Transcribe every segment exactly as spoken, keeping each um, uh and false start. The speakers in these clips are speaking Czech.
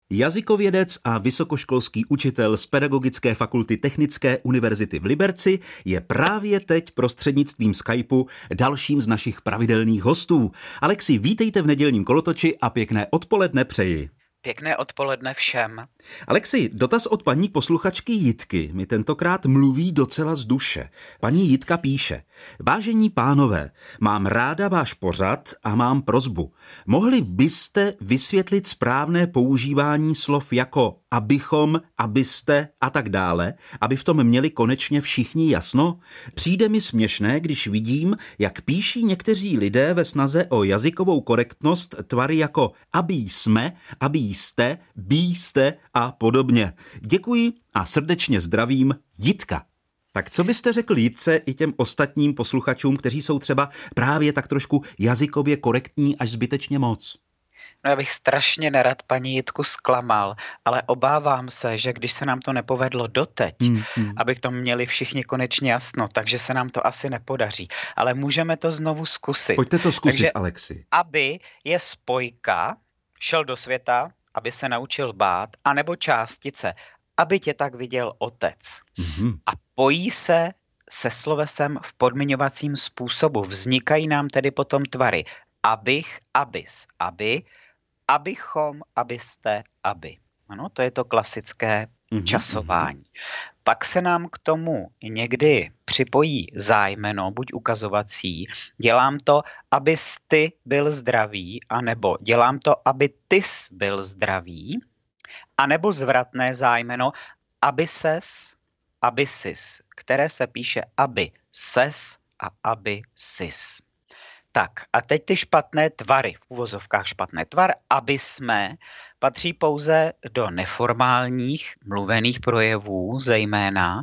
Jazykovědec a vysokoškolský učitel z Pedagogické fakulty Technické univerzity v Liberci je právě teď prostřednictvím Skypeu dalším z našich pravidelných hostů. Alexi, vítejte v nedělním kolotoči a pěkné odpoledne přeji. Pěkné odpoledne všem. Alexi, dotaz od paní posluchačky Jitky mi tentokrát mluví docela z duše. Paní Jitka píše: Vážení pánové, mám ráda váš pořad a mám prosbu. Mohli byste vysvětlit správné používání slov jako abychom, abyste a tak dále, aby v tom měli konečně všichni jasno? Přijde mi směšné, když vidím, jak píší někteří lidé ve snaze o jazykovou korektnost tvary jako aby jsme, aby jste, bí jste a podobně. Děkuji a srdečně zdravím, Jitka. Tak co byste řekl Jitce i těm ostatním posluchačům, kteří jsou třeba právě tak trošku jazykově korektní až zbytečně moc? No já bych strašně nerad paní Jitku zklamal, ale obávám se, že když se nám to nepovedlo doteď, hmm, hmm. aby to měli všichni konečně jasno, takže se nám to asi nepodaří. Ale můžeme to znovu zkusit. Pojďte to zkusit, takže, Alexi. Aby je spojka, šel do světa, aby se naučil bát, anebo částice, aby tě tak viděl otec. Mm-hmm. A pojí se se slovesem v podmiňovacím způsobu. Vznikají nám tedy potom tvary abych, abys, aby, abychom, abyste, aby. Ano, to je to klasické mm-hmm. časování. Pak se nám k tomu někdy připojí zájmeno, buď ukazovací, dělám to, abys ty byl zdravý, anebo dělám to, aby tys byl zdravý, anebo zvratné zájmeno, aby ses, aby sis, které se píše aby ses a aby sis. Tak a teď ty špatné tvary, v uvozovkách špatné tvar, aby jsme, patří pouze do neformálních mluvených projevů, zejména,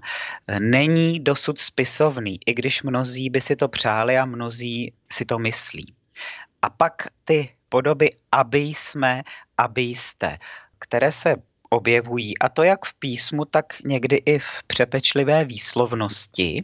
není dosud spisovný, i když mnozí by si to přáli a mnozí si to myslí. A pak ty podoby aby jsme, aby jste, které se objevují, a to jak v písmu, tak někdy i v přepečlivé výslovnosti,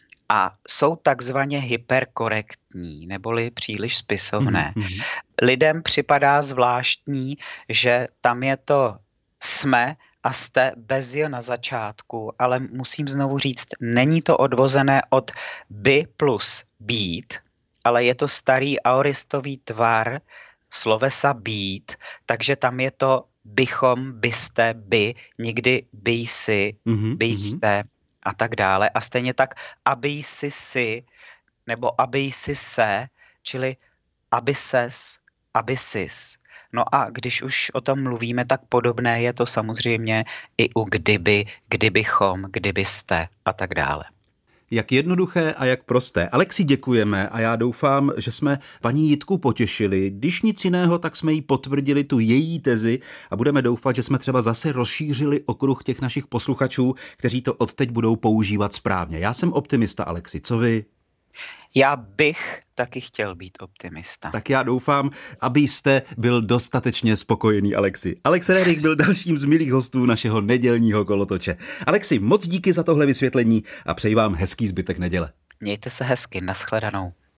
a jsou takzvaně hyperkorektní, neboli příliš spisovné. Mm-hmm. Lidem připadá zvláštní, že tam je to jsme a jste bez jo na začátku, ale musím znovu říct, není to odvozené od by plus být, ale je to starý aoristový tvar slovesa být, takže tam je to bychom, byste, by, nikdy by jsi, mm-hmm. by jste, a tak dále. A stejně tak, aby jsi si, nebo aby jsi se, čili aby ses, aby sis. No a když už o tom mluvíme, tak podobné je to samozřejmě i u kdyby, kdybychom, kdybyste a tak dále. Jak jednoduché a jak prosté. Alexi, děkujeme a já doufám, že jsme paní Jitku potěšili. Když nic jiného, tak jsme jí potvrdili tu její tezi a budeme doufat, že jsme třeba zase rozšířili okruh těch našich posluchačů, kteří to odteď budou používat správně. Já jsem optimista, Alexi, co vy? Já bych taky chtěl být optimista. Tak já doufám, abyste byl dostatečně spokojený, Alexi. Alex Rerich byl dalším z milých hostů našeho nedělního kolotoče. Alexi, moc díky za tohle vysvětlení a přeji vám hezký zbytek neděle. Mějte se hezky, nashledanou.